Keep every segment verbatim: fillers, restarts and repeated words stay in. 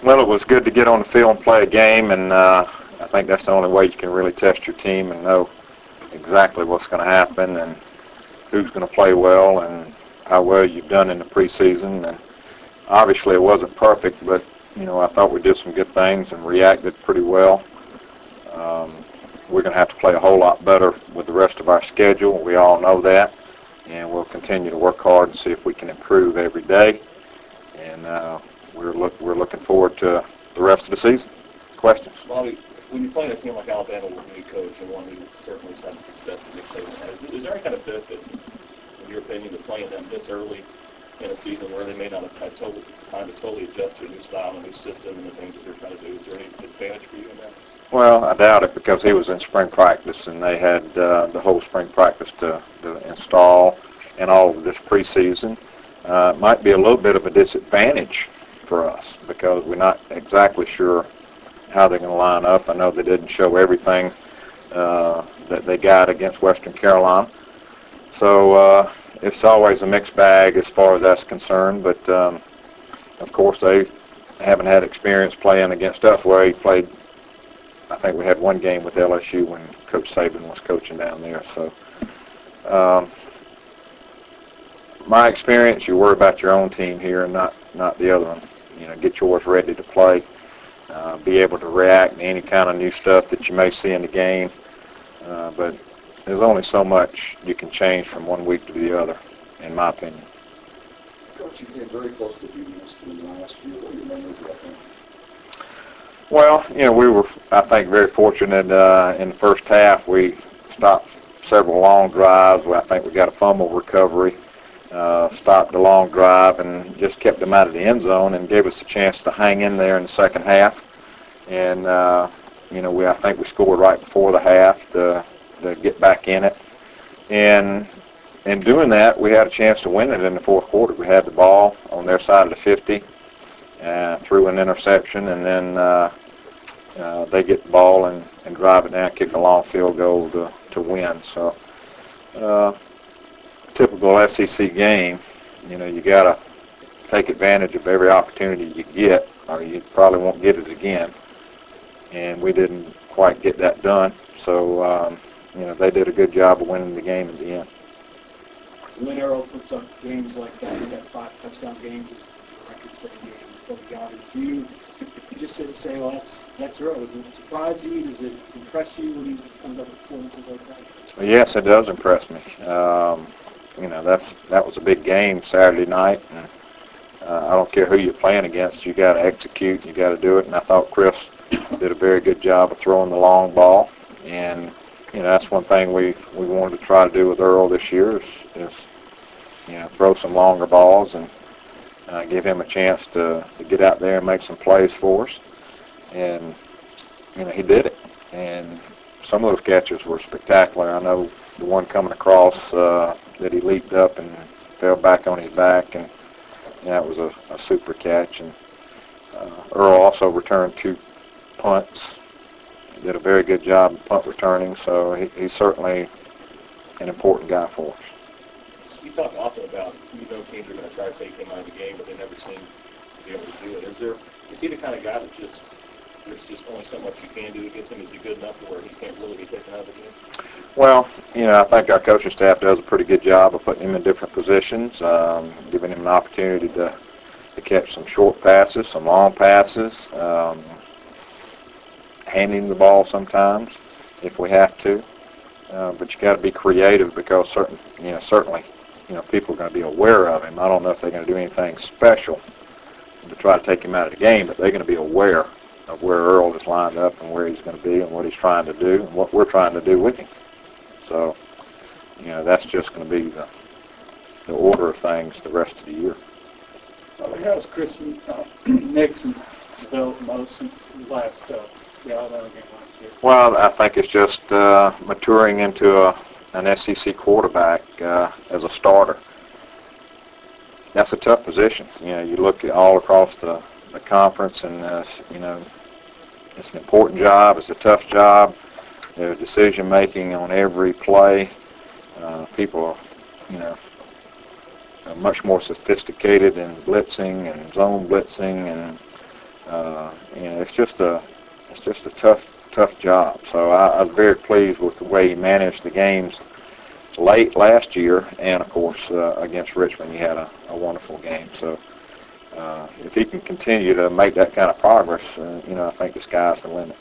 Well, it was good to get on the field and play a game, and uh, I think that's the only way you can really test your team and know exactly what's going to happen and who's going to play well and how well you've done in the preseason. And obviously it wasn't perfect, but, you know, I thought we did some good things and reacted pretty well. Um, we're going to have to play a whole lot better with the rest of our schedule. We all know that, and we'll continue to work hard and see if we can improve every day. And uh, we're, look, we're looking forward to the rest of the season. Questions? Bobby, when you're playing a team like Alabama with a new coach and one who certainly has had success in Nick Saban has, is there any kind of benefit, in your opinion, to playing them this early in a season where they may not have had totally, time to totally adjust to a new style, a new system, and the things that they're trying to do? Is there any advantage for you in that? Well, I doubt it, because he was in spring practice, and they had uh, the whole spring practice to, to install and all of this preseason. Uh, it might be a little bit of a disadvantage for us because we're not exactly sure how they're going to line up. I know they didn't show everything uh, that they got against Western Carolina. So uh, it's always a mixed bag as far as that's concerned. But, um, of course, they haven't had experience playing against us. Where he played, I think we had one game with L S U when Coach Saban was coaching down there. So um, my experience, you worry about your own team here and not, not the other one. You know, get yours ready to play. Uh, be able to react to any kind of new stuff that you may see in the game. Uh, but there's only so much you can change from one week to the other, in my opinion. Coach, you came very close to beating us last year. What are your memories of that game? Well, you know, we were, I think, very fortunate uh, in the first half. We stopped several long drives. I think we got a fumble recovery, uh, stopped a long drive, and just kept them out of the end zone and gave us a chance to hang in there in the second half. And, uh, you know, we I think we scored right before the half to, to get back in it. And in doing that, we had a chance to win it in the fourth quarter. We had the ball on their side of the fifty, uh, threw an interception, and then uh, uh, they get the ball and, and drive it down, kick a long field goal to, to win. So uh, typical S E C game, you know, you got to take advantage of every opportunity you get, or you probably won't get it again. And we didn't quite get that done. So, um, you know, they did a good job of winning the game at the end. When Arrow puts up games like that, he's had five touchdown games, record-setting games, double yardage. Do you just sit and say, well, that's that's Earl? Does it surprise you? Does it impress you when he comes up with performances like that? Well, yes, it does impress me. Um, you know, that's that was a big game Saturday night, and uh, I don't care who you're playing against. You got to execute. You got to do it. And I thought Chris did a very good job of throwing the long ball, and you know that's one thing we we wanted to try to do with Earl this year is, is you know throw some longer balls and uh, give him a chance to, to get out there and make some plays for us. And you know he did it, and some of those catches were spectacular. I know the one coming across uh, that he leaped up and fell back on his back, and you know, that was a, a super catch. And uh, Earl also returned two punts. He did a very good job of punt returning, so he, he's certainly an important guy for us. You talk often about, you know, teams are going to try to take him out of the game, but they never seem to be able to do it. Is there, is he the kind of guy that just, there's just only so much you can do against him? Is he good enough to where he can't really be taken out of the game? Well, you know, I think our coaching staff does a pretty good job of putting him in different positions, um, giving him an opportunity to, to catch some short passes, some long passes, um, handing the ball sometimes if we have to. Uh, but you got to be creative because certain, you know, certainly, you know, people are going to be aware of him. I don't know if they're going to do anything special to try to take him out of the game, but they're going to be aware of where Earl is lined up and where he's going to be and what he's trying to do and what we're trying to do with him. So, you know, that's just going to be the, the order of things the rest of the year. Well, how has Chris uh, Nixon developed most since the last uh, the Alabama game last year? Well, I think it's just uh, maturing into a, an S E C quarterback uh, as a starter. That's a tough position. You know, you look at all across the, the conference, and uh, you know, it's an important job. It's a tough job. There's decision making on every play. Uh, people are, you know, are much more sophisticated in blitzing and zone blitzing, and Uh, you know, it's just a it's just a tough tough job. So I, I was very pleased with the way he managed the games late last year, and of course uh, against Richmond he had a, a wonderful game. So uh, if he can continue to make that kind of progress, uh, you know, I think the sky's the limit.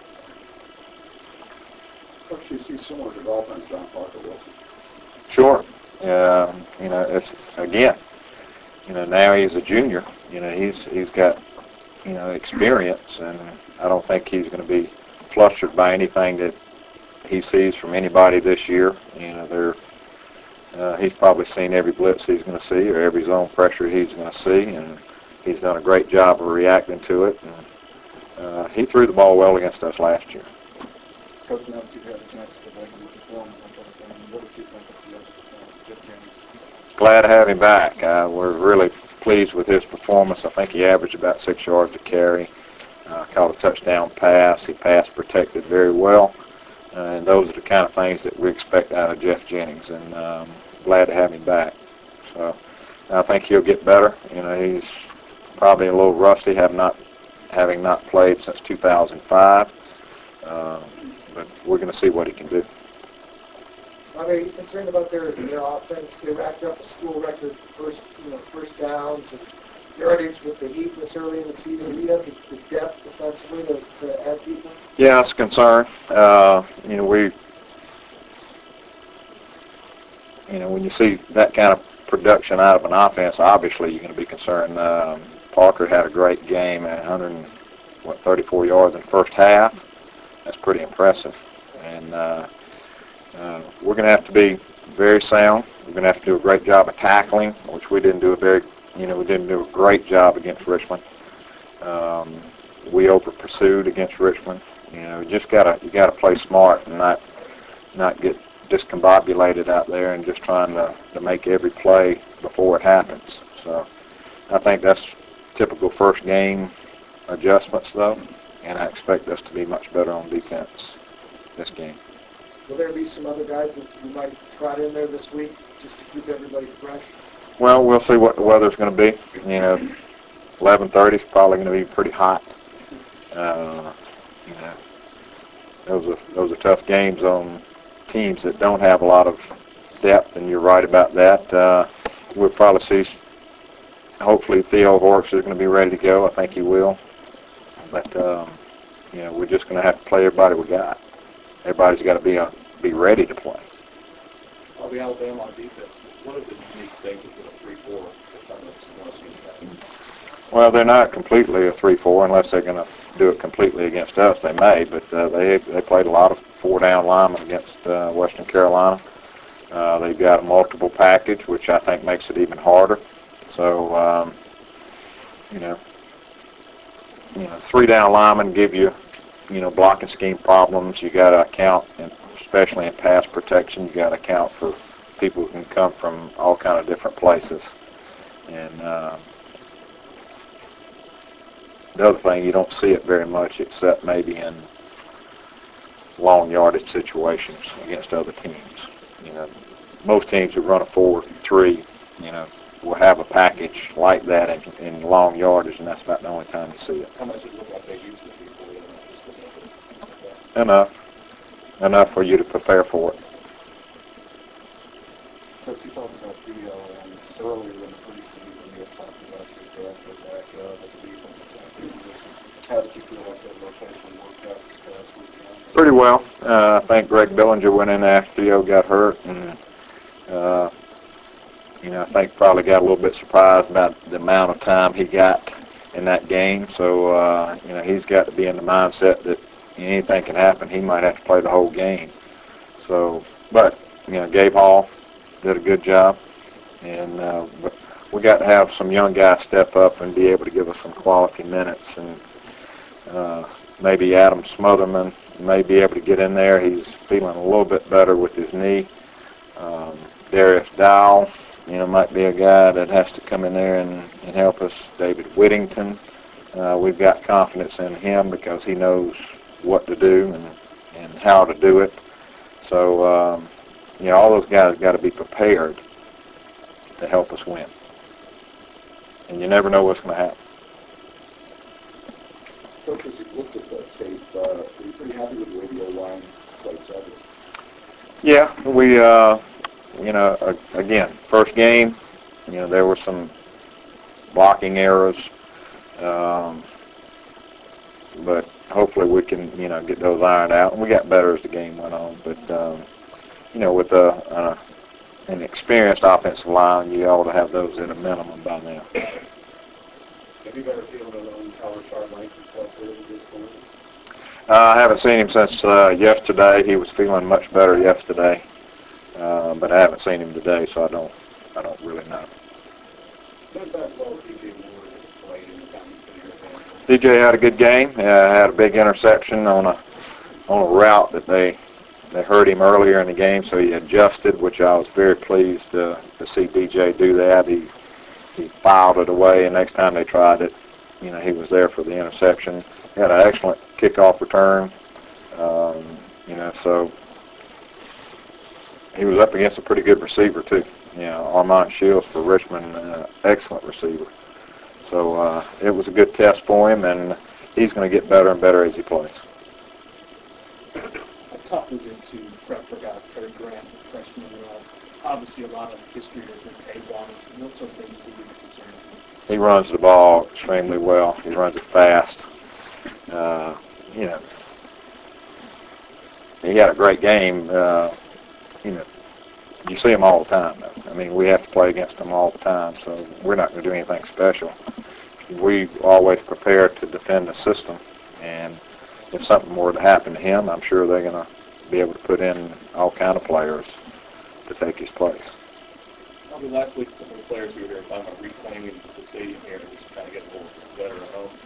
Coach, do you see similar development in John Parker Wilson? Sure. Um, you know, it's again, you know, now he's a junior. You know, he's he's got you know experience, and I don't think he's going to be flustered by anything that he sees from anybody this year. You know, they're uh, he's probably seen every blitz he's going to see, or every zone pressure he's going to see, and he's done a great job of reacting to it. And uh, he threw the ball well against us last year. Coach, now that you've had a chance to go back and perform, what did you think of Jeff Jennings? Glad to have him back. Uh, we're really pleased with his performance. I think he averaged about six yards a carry. Uh, caught a touchdown pass. He pass protected very well. Uh, and those are the kind of things that we expect out of Jeff Jennings. And um, glad to have him back. So I think he'll get better. You know, he's probably a little rusty, have not having not played since two thousand five. Uh, but we're going to see what he can do. Are they concerned about their their offense? They racked up a school record first, you know, first downs and yardage with the heat this early in the season. Do you have the depth defensively to, to add people? Yeah, it's a concern. Uh, you know, we, you know, when you see that kind of production out of an offense, obviously you're going to be concerned. Um, Parker had a great game at one hundred, what, thirty-four yards in the first half. That's pretty impressive. And uh, uh, we're going to have to be very sound. We're going to have to do a great job of tackling, which we didn't do a very, you know, we didn't do a great job against Richmond. Um, we over pursued against Richmond. You know, you just gotta you gotta play smart and not not get discombobulated out there and just trying to, to make every play before it happens. So I think that's typical first game adjustments though, and I expect us to be much better on defense this game. Will there be some other guys that you might trot in there this week just to keep everybody fresh? Well, we'll see what the weather's going to be. You know, eleven thirty is probably going to be pretty hot. Uh, you know, those are those are tough games on teams that don't have a lot of depth, and you're right about that. Uh, we'll probably see. Hopefully, Theo Horrocks is going to be ready to go. I think he will. But um, you know, we're just going to have to play everybody we got. Everybody's got to be uh, be ready to play. Well, the Alabama on defense, what are the unique things about a three four that kind of want to see happen? Well, they're not completely a three four unless they're going to do it completely against us. They may, but uh, they they played a lot of four-down linemen against uh, Western Carolina. Uh, they've got a multiple package, which I think makes it even harder. So, um, you know, you know, three-down linemen give you, you know, blocking scheme problems. You got to account, and especially in pass protection, you got to account for people who can come from all kind of different places. And uh, the other thing, you don't see it very much except maybe in long yardage situations against other teams. You know, most teams who run a four three, you know, will have a package like that in, in long yardage, and that's about the only time you see it. How much does it look like they use the people? You know, just looking at it. Enough. Enough for you to prepare for it. Coach, you talked about Theo, and earlier in the preseason you had talked about your draft pick back uh, at the defensive tackle position. How did you feel like that rotation worked out this past weekend? Pretty well. Uh, I think Greg Billinger went in after Theo got hurt, and uh, you know, I think probably got a little bit surprised about the amount of time he got in that game. So uh, you know, he's got to be in the mindset that anything can happen. He might have to play the whole game. So, but you know, Gabe Hall did a good job, and uh, but we got to have some young guys step up and be able to give us some quality minutes. And uh, maybe Adam Smotherman may be able to get in there. He's feeling a little bit better with his knee. Um, Darius Dowell, you know, might be a guy that has to come in there and, and help us. David Whittington, uh, we've got confidence in him because he knows what to do and, and how to do it. So, um, you know, all those guys got to be prepared to help us win. And you never know what's going to happen. Yeah, we, uh, you know, uh, again, first game, you know, there were some blocking errors, um, but hopefully we can, you know, get those ironed out. And we got better as the game went on. But, um, you know, with a, a, an experienced offensive line, you ought to have those at a minimum by now. Have you better feeling of those Howard Charbonnet himself really this morning? Uh, I haven't seen him since uh, yesterday. He was feeling much better yesterday, uh, but I haven't seen him today, so I don't, I don't really know. What about well, D J Moore that played in the time he's been here? D J had a good game. Uh, had a big interception on a on a route that they they hurt him earlier in the game, so he adjusted, which I was very pleased to, to see D J do that. He he filed it away, and next time they tried it, you know, he was there for the interception. He had an excellent kickoff return, um, you know, so he was up against a pretty good receiver too. You know, Armand Shields for Richmond, uh, excellent receiver. So uh, it was a good test for him, and he's going to get better and better as he plays. How tough is it to prep for guys, Terry Grant, freshman year? Obviously, a lot of history has been taped on it. What sort of things do you concern you? He runs the ball extremely well. He runs it fast. Uh, you know, he had a great game. Uh, you know, you see him all the time, though. I mean, we have to play against him all the time, so we're not going to do anything special. We always prepare to defend the system, and if something were to happen to him, I'm sure they're going to be able to put in all kind of players to take his place. Probably last week, some of the players we were here talking about reclaiming the stadium here and just kind of getting a little better at home.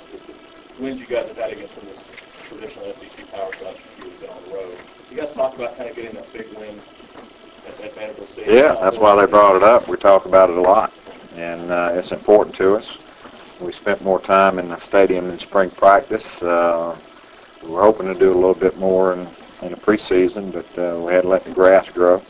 The wins you guys have had against some of this traditional S E C power clubs years down the road. You guys talk about kind of getting that big win at, at Vanderbilt Stadium. Yeah, that's why they brought it up. We talk about it a lot, and uh, it's important to us. We spent more time in the stadium in spring practice. Uh, we were hoping to do a little bit more in, in the preseason, but uh, we had to let the grass grow.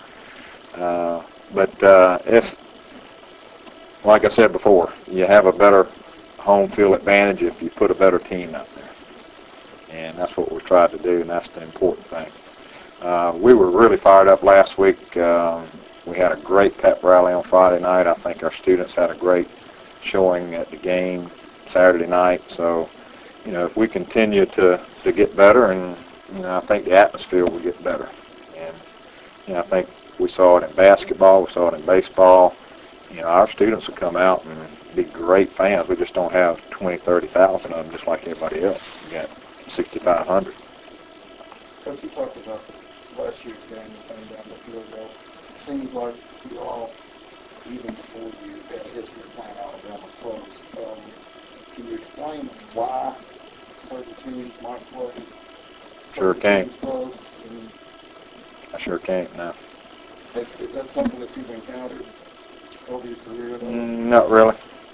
Uh, but uh, it's, like I said before, you have a better home field advantage if you put a better team out there. And that's what we tried to do, and that's the important thing. Uh, we were really fired up last week. Um, we had a great pep rally on Friday night. I think our students had a great showing at the game Saturday night. So, you know, if we continue to, to get better, and, you know, I think the atmosphere will get better. And, you know, I think we saw it in basketball. We saw it in baseball. You know, our students will come out and be great fans. We just don't have twenty, thirty thousand of them just like everybody else. We got sixty-five hundred. Coach, you talked about last year's game coming down the field goal. It seems like you all, even before you had a history of playing Alabama close, um, can you explain why certain teams might play Sure certain can. teams close? And I sure can't now. is, is that something that you've encountered over your career? Though? Mm, not really.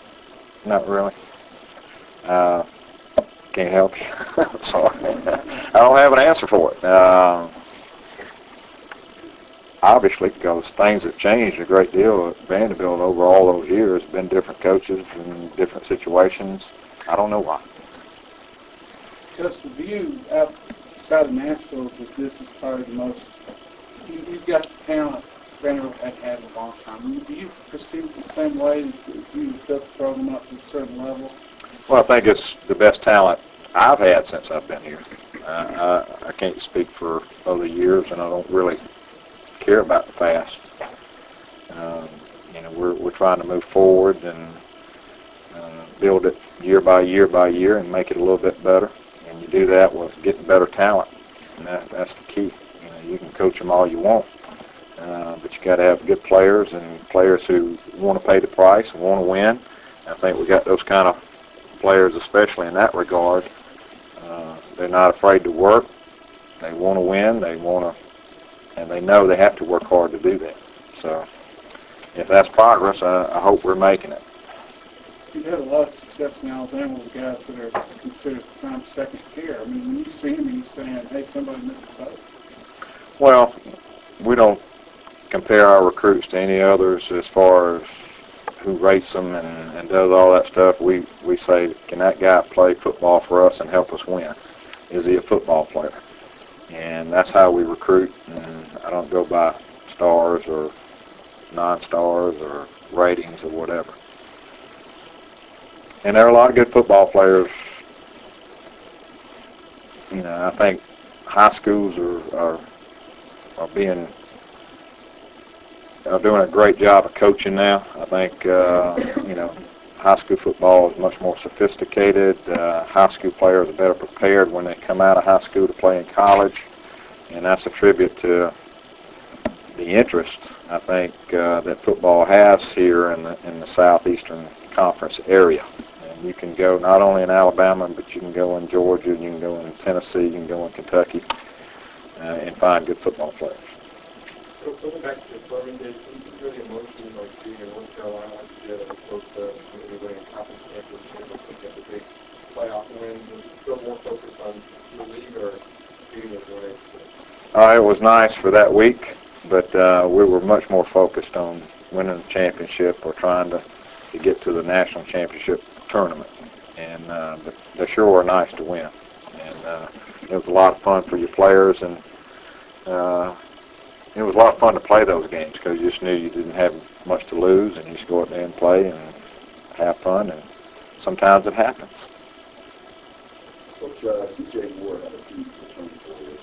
Not really. Uh, can't help you. I'm sorry. I don't have an answer for it. Uh, obviously, because things have changed a great deal at Vanderbilt over all those years. Been different coaches and different situations. I don't know why. Just the view outside of Nashville is that this is probably the most, you, you've got the talent Vanderbilt had had in a long time. Do you perceive it the same way that you built the program up to a certain level? Well, I think it's the best talent I've had since I've been here. Uh, I, I can't speak for other years, and I don't really care about the past. Um, you know, we're we're trying to move forward and uh, build it year by year by year and make it a little bit better. And you do that with getting better talent, and that, that's the key. You know, you can coach them all you want, uh, but you got to have good players and players who want to pay the price and want to win. I think we got those kind of players, especially in that regard. Uh, they're not afraid to work. They want to win. They want to, and they know they have to work hard to do that. So, if that's progress, I, I hope we're making it. You've had a lot of success in Alabama with guys that are considered at the time second tier. I mean, when you see them, you're saying, hey, somebody missed the boat. Well, we don't compare our recruits to any others as far as who rates them and, and does all that stuff. We, we say, can that guy play football for us and help us win? Is he a football player? and that's how we recruit. And I don't go by stars or non-stars or ratings or whatever. And there are a lot of good football players. You know, I think high schools are are, are being are doing a great job of coaching now. I think uh, you know, high school football is much more sophisticated. Uh, high school players are better prepared when they come out of high school to play in college, and that's a tribute to the interest I think uh, that football has here in the in the Southeastern Conference area. And you can go not only in Alabama, but you can go in Georgia, you can go in Tennessee, you can go in Kentucky, uh, and find good football players. So going back to the Fleming days, it was really emotional, like being in North Carolina like you did, as opposed to everybody in conference championship, I think that's a big playoff win. Was it still more focused on the league or being as one Uh, it was nice for that week, but uh, we were much more focused on winning the championship or trying to, to get to the national championship tournament. And uh, but they sure were nice to win. And uh, it was a lot of fun for your players, and uh, it was a lot of fun to play those games because you just knew you didn't have much to lose, and you just go out there and play and have fun, and sometimes it happens. Coach uh, D J Moore had a few returns for you.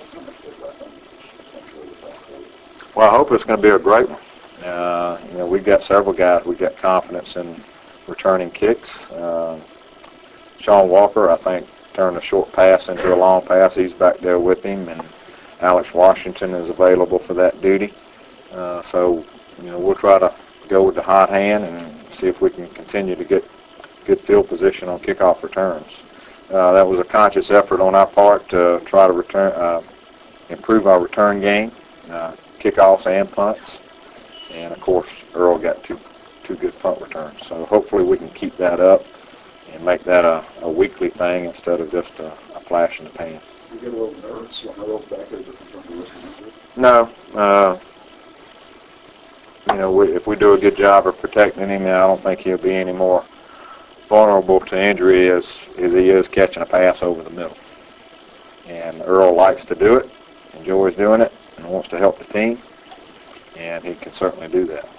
Well, I hope it's going to be a great one. Uh, you know, we've got several guys. We've got confidence in returning kicks. Uh, Sean Walker, I think, turned a short pass into a long pass. He's back there with him, and Alex Washington is available for that duty. Uh, so, you know, we'll try to go with the hot hand and see if we can continue to get good field position on kickoff returns. Uh, that was a conscious effort on our part to try to return, uh, improve our return game, uh, kickoffs and punts. And, of course, Earl got two two good punt returns. So hopefully we can keep that up and make that a, a weekly thing instead of just a, a flash in the pan. You get a little nervous when Earl's back there just from the listening. No. Uh, you know, we, if we do a good job of protecting him, I don't think he'll be any more vulnerable to injury as, as he is catching a pass over the middle. And Earl likes to do it, enjoys doing it, and wants to help the team, and he can certainly do that.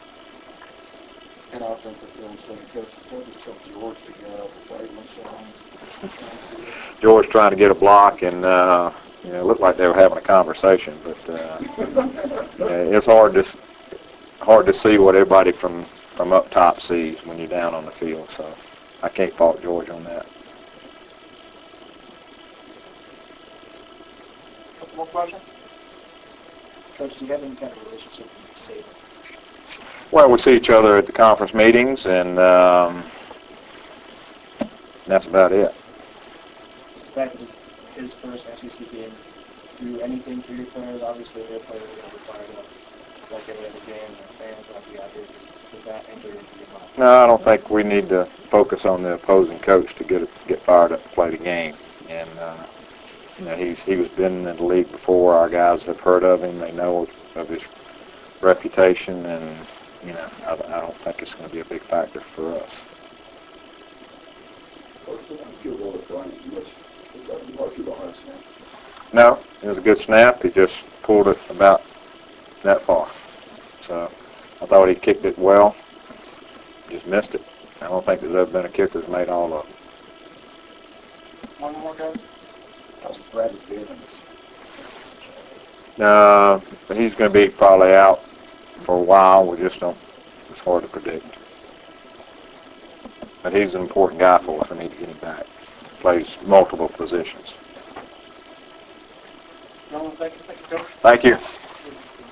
And offensive film study coach, what just took George to get out of the play when George trying to get a block, and uh, you know, it looked like they were having a conversation, but uh, it's hard to hard to see what everybody from from up top sees when you're down on the field. So I can't fault George on that. Couple more questions? Coach, do you have any kind of relationship with Saban? Well, we see each other at the conference meetings, and um, that's about it. Does the fact that it's his first S E C game do anything for your players? Obviously, their players are going to be fired up like every other game, and the fans are going to be out there. Does, does that enter into your mind? No, I don't think we need to focus on the opposing coach to get get fired up to play the game. And uh, you know, he's he was been in the league before. Our guys have heard of him. They know of his reputation, and you know, I, I don't think it's going to be a big factor for us. No, it was a good snap. He just pulled it about that far. So I thought he kicked it well. Just missed it. I don't think there's ever been a kicker that's made all of it. One more, guys? How's Bradley Bivens? Uh, he's going to be probably out for a while. We just don't, it's hard to predict. But he's an important guy for us. We need to get him back. Plays multiple positions. No, thank you, thank you, Coach. Thank you.